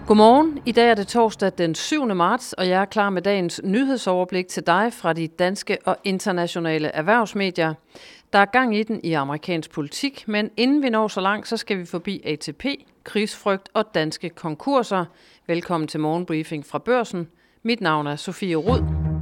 Godmorgen. I dag er det torsdag den 7. marts, og jeg er klar med dagens nyhedsoverblik til dig fra de danske og internationale erhvervsmedier. Der er gang i den i amerikansk politik, men inden vi når så langt, så skal vi forbi ATP, krigsfrygt og danske konkurser. Velkommen til morgenbriefing fra Børsen. Mit navn er Sofie Rud.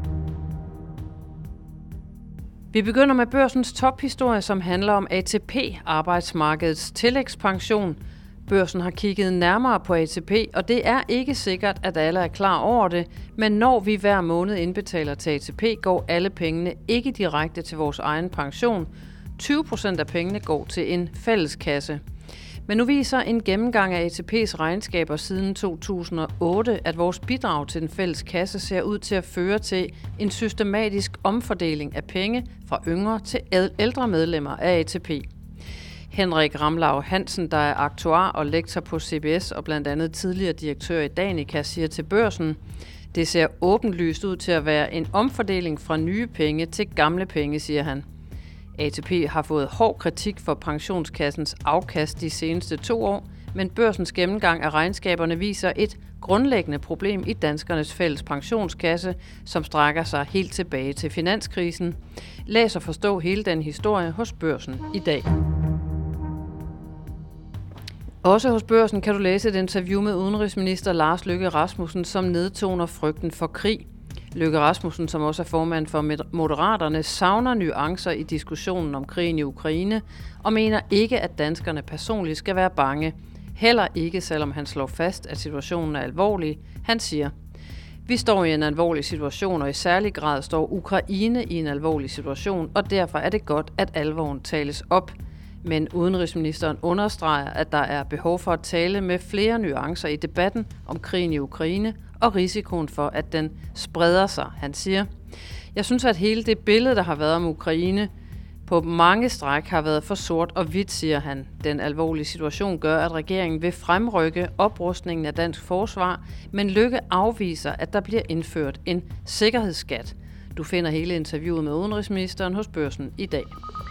Vi begynder med Børsens tophistorie, som handler om ATP, arbejdsmarkedets tillægspension. Børsen har kigget nærmere på ATP, og det er ikke sikkert, at alle er klar over det, men når vi hver måned indbetaler til ATP, går alle pengene ikke direkte til vores egen pension. 20% af pengene går til en fælleskasse. Men nu viser en gennemgang af ATP's regnskaber siden 2008, at vores bidrag til den fælles kasse ser ud til at føre til en systematisk omfordeling af penge fra yngre til ældre medlemmer af ATP. Henrik Ramlau Hansen, der er aktuar og lektor på CBS og blandt andet tidligere direktør i Danica, siger til Børsen: "Det ser åbenlyst ud til at være en omfordeling fra nye penge til gamle penge", siger han. ATP har fået hård kritik for pensionskassens afkast de seneste 2 år, men Børsens gennemgang af regnskaberne viser et grundlæggende problem i danskernes fælles pensionskasse, som strækker sig helt tilbage til finanskrisen. Læs og forstå hele den historie hos Børsen i dag. Også hos Børsen kan du læse et interview med udenrigsminister Lars Løkke Rasmussen, som nedtoner frygten for krig. Løkke Rasmussen, som også er formand for Moderaterne, savner nuancer i diskussionen om krigen i Ukraine og mener ikke, at danskerne personligt skal være bange. Heller ikke, selvom han slår fast, at situationen er alvorlig. Han siger: "Vi står i en alvorlig situation, og i særlig grad står Ukraine i en alvorlig situation, og derfor er det godt, at alvoren tales op." Men udenrigsministeren understreger, at der er behov for at tale med flere nuancer i debatten om krigen i Ukraine og risikoen for, at den spreder sig. Han siger: "Jeg synes, at hele det billede, der har været om Ukraine, på mange stræk har været for sort og hvidt", siger han. Den alvorlige situation gør, at regeringen vil fremrykke oprustningen af dansk forsvar, men Løkke afviser, at der bliver indført en sikkerhedsskat. Du finder hele interviewet med udenrigsministeren hos Børsen i dag.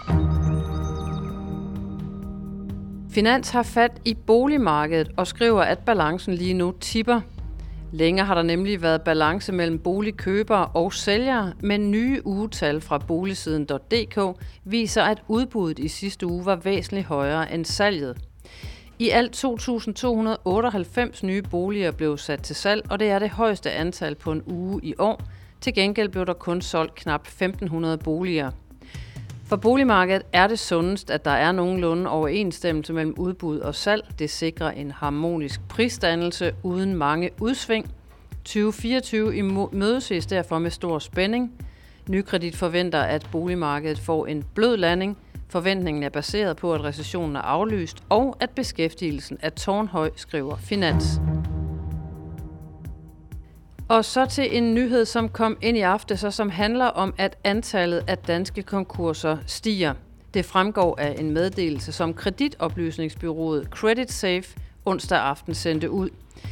Finans har fat i boligmarkedet og skriver, at balancen lige nu tipper. Længe har der nemlig været balance mellem boligkøbere og sælgere, men nye ugetal fra boligsiden.dk viser, at udbuddet i sidste uge var væsentligt højere end salget. I alt 2.298 nye boliger blev sat til salg, og det er det højeste antal på en uge i år. Til gengæld blev der kun solgt knap 1.500 boliger. For boligmarkedet er det sundest, at der er nogenlunde overensstemmelse mellem udbud og salg. Det sikrer en harmonisk prisdannelse uden mange udsving. 2024 imødeses derfor med stor spænding. Nykredit forventer, at boligmarkedet får en blød landing. Forventningen er baseret på, at recessionen er aflyst, og at beskæftigelsen er tårnhøj, skriver Finans. Og så til en nyhed, som kom ind i aftes, og som handler om, at antallet af danske konkurser stiger. Det fremgår af en meddelelse, som kreditoplysningsbureauet CreditSafe onsdag aften sendte ud.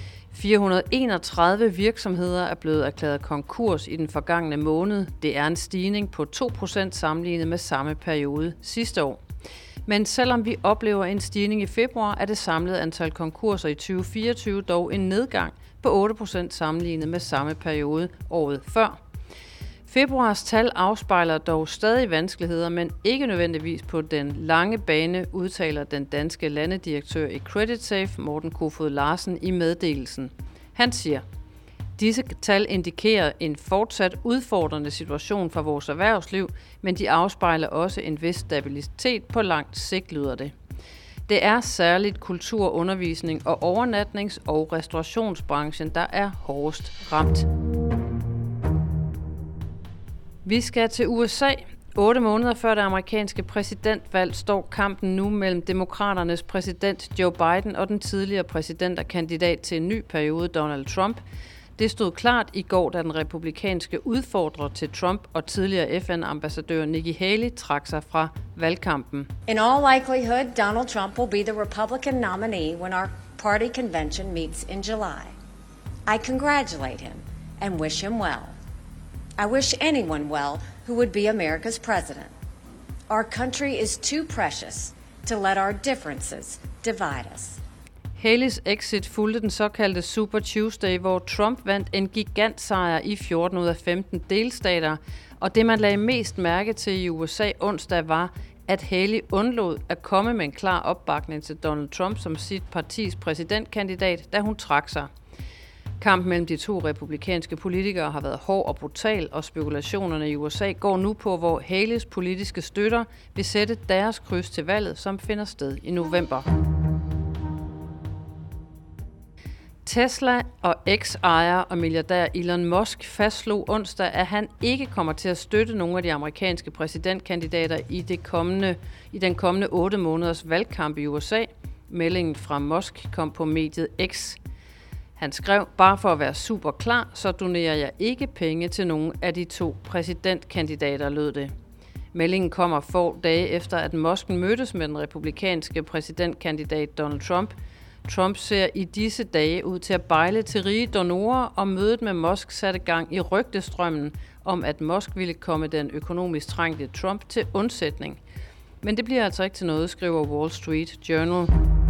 431 virksomheder er blevet erklæret konkurs i den forgangne måned. Det er en stigning på 2% sammenlignet med samme periode sidste år. Men selvom vi oplever en stigning i februar, er det samlede antal konkurser i 2024 dog en nedgang på 8% sammenlignet med samme periode året før. Februars tal afspejler dog stadig vanskeligheder, men ikke nødvendigvis på den lange bane, udtaler den danske landedirektør i CreditSafe, Morten Kofod Larsen, i meddelelsen. Han siger: "Disse tal indikerer en fortsat udfordrende situation for vores erhvervsliv, men de afspejler også en vis stabilitet på langt sigt", lyder det. Det er særligt kultur, undervisning og overnatnings- og restaurationsbranchen, der er hårdest ramt. Vi skal til USA. 8 måneder før det amerikanske præsidentvalg står kampen nu mellem demokraternes præsident Joe Biden og den tidligere præsident og kandidat til en ny periode, Donald Trump. Det stod klart i går, da den republikanske udfordrer til Trump og tidligere FN-ambassadør Nikki Haley trak sig fra valgkampen. In all likelihood, Donald Trump will be the Republican nominee when our party convention meets in July. I congratulate him and wish him well. I wish anyone well who would be America's president. Our country is too precious to let our differences divide us. Haleys exit fulgte den såkaldte Super Tuesday, hvor Trump vandt en gigantsejr i 14 ud af 15 delstater, og det man lagde mest mærke til i USA onsdag var, at Haley undlod at komme med en klar opbakning til Donald Trump som sit partis præsidentkandidat, da hun trak sig. Kampen mellem de to republikanske politikere har været hård og brutal, og spekulationerne i USA går nu på, hvor Haleys politiske støtter vil sætte deres kryds til valget, som finder sted i november. Tesla og eks-ejer og milliardær Elon Musk fastslog onsdag, at han ikke kommer til at støtte nogle af de amerikanske præsidentkandidater i den kommende 8 måneders valgkamp i USA. Meldingen fra Musk kom på mediet X. Han skrev, bare for at være super klar, så donerer jeg ikke penge til nogen af de to præsidentkandidater, lød det. Meldingen kommer få dage efter, at Musk mødtes med den republikanske præsidentkandidat Donald Trump. Trump ser i disse dage ud til at bejle til rige donorer, og mødet med Musk satte gang i rygtestrømmen om, at Musk ville komme den økonomisk trængte Trump til undsætning. Men det bliver altså ikke til noget, skriver Wall Street Journal.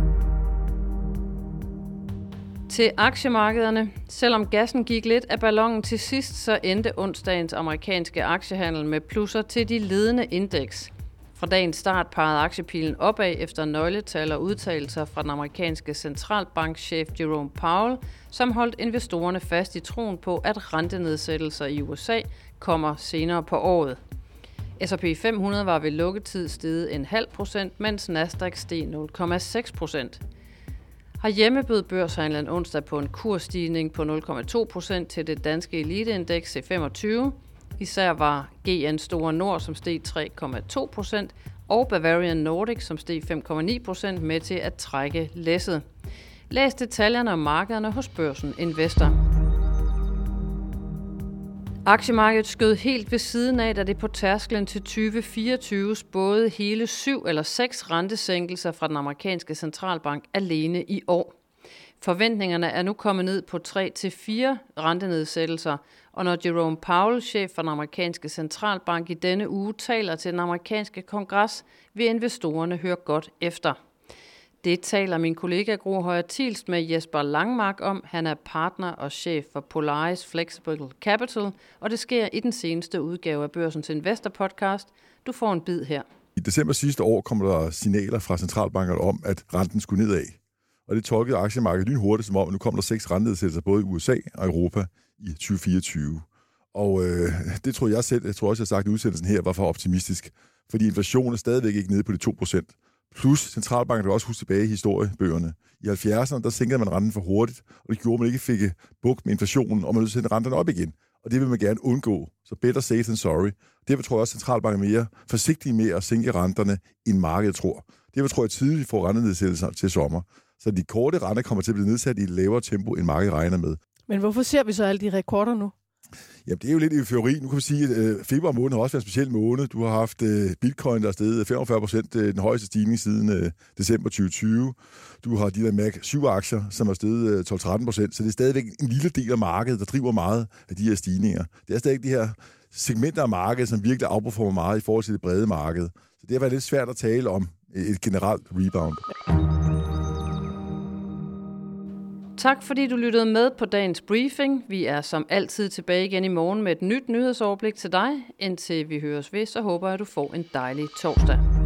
Til aktiemarkederne. Selvom gassen gik lidt af ballonen til sidst, så endte onsdagens amerikanske aktiehandel med plusser til de ledende indeks. Fra dagens start pegede aktiepilen opad efter nøgletal og udtalelser fra den amerikanske centralbankchef Jerome Powell, som holdt investorerne fast i troen på, at rentenedsættelser i USA kommer senere på året. S&P 500 var ved lukketid steget 0,5%, mens Nasdaq steg 0,6%. Herhjemme bød børshandlen onsdag på en kursstigning på 0,2% til det danske eliteindeks C25. Især var GN Store Nord, som steg 3,2%, og Bavarian Nordic, som steg 5,9% med til at trække læsset. Læs detaljerne om markederne hos Børsen Investor. Aktiemarkedet skød helt ved siden af, da det på tærsklen til 2024 spåede hele 7 eller 6 rentesænkelser fra den amerikanske centralbank alene i år. Forventningerne er nu kommet ned på 3-4 rentenedsættelser, og når Jerome Powell, chef for den amerikanske centralbank, i denne uge taler til den amerikanske kongres, vil investorerne høre godt efter. Det taler min kollega Gro Højer Thielst med Jesper Langmark om. Han er partner og chef for Polaris Flexible Capital, og det sker i den seneste udgave af Børsens Investor Podcast. Du får en bid her. I december sidste år kom der signaler fra centralbankerne om, at renten skulle nedad. Og det tolkede aktiemarkedet lynhurtigt, som om, at nu kommer der 6 rentenedsættelser både i USA og Europa i 2024. Og det tror jeg selv, jeg tror også, jeg har sagt, at udsendelsen her var for optimistisk, fordi inflationen er stadigvæk ikke nede på de 2%. Plus centralbanken vil også huske tilbage i historiebøgerne. I 70'erne, der sænkede man renten for hurtigt, og det gjorde, at man ikke fik bugt med inflationen, og man nødt til at sende renterne op igen. Og det vil man gerne undgå. Så better safe than sorry. Derfor tror jeg også, at centralbanken er mere forsigtige med at sænke renterne, end markedet tror. Derfor tror jeg tidligt, vi får rentenedsættelser til sommer. Så de korte renter kommer til at blive nedsat i et lavere tempo, end markedet regner med. Men hvorfor ser vi så alle de rekorder nu? Jamen, det er jo lidt eufori. Nu kan man sige, at februar måned har også været en speciel måned. Du har haft Bitcoin, der er steget 45%, den højeste stigning siden december 2020. Du har de der Mac 7-aktier, som er steget 12-13%, så det er stadigvæk en lille del af markedet, der driver meget af de her stigninger. Det er stadig de her segmenter af markedet, som virkelig outperformer meget i forhold til det brede marked. Så det har været lidt svært at tale om et generelt rebound. Tak fordi du lyttede med på dagens briefing. Vi er som altid tilbage igen i morgen med et nyt nyhedsoverblik til dig. Indtil vi høres ved, så håber jeg, at du får en dejlig torsdag.